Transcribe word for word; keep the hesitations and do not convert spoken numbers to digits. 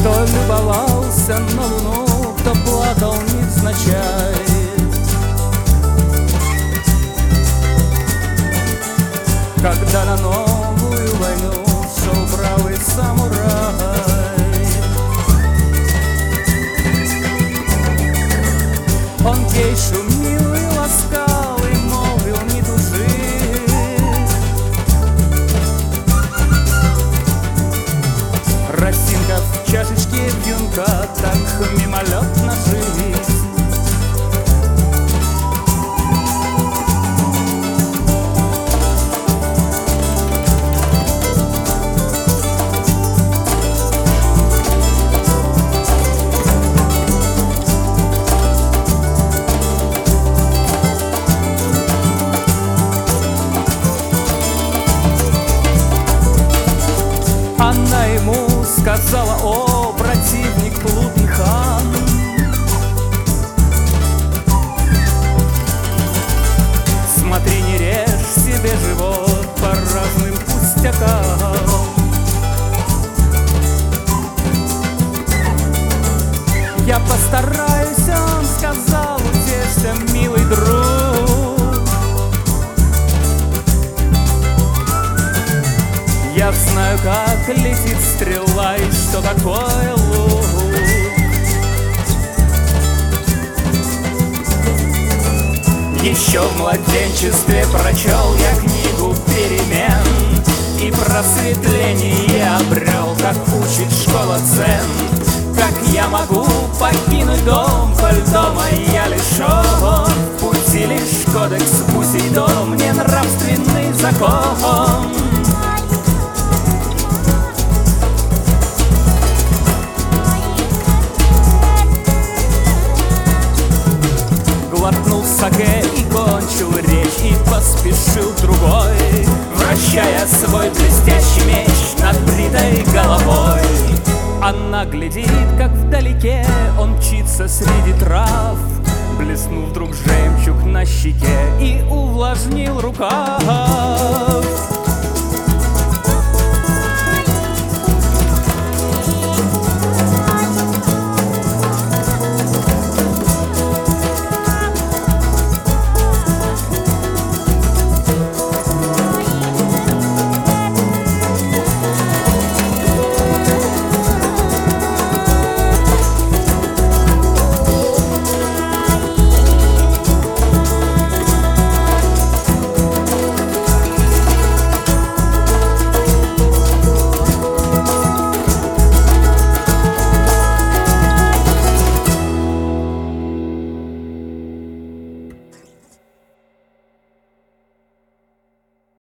Кто любовался на луну, кто плакал невзначай. Когда на новую войну шел бравый самурай, он гейшу милый ласкал и молвил: не тужи. Росинка в чашечке вьюнка, так мимолетна жизнь. Она ему сказала: о, противник, блудный хан, смотри, не режь себе живот по разным пустякам. Я постараюсь, он сказал, утешься, милый друг. Я знаю, как летит стрела и что такое лук. Еще в младенчестве прочел я книгу перемен и просветление обрел, как учит школа цен. Как я могу покинуть дом, коль дома я лишен? В пути лишь кодекс Посейдон, мне нравственный закон. Глотнул саке и кончил речь, и поспешил другой, вращая свой блестящий меч над бритой головой. Она глядит, как вдалеке он мчится среди трав. Блеснул вдруг жемчуг на щеке и увлажнил рукав.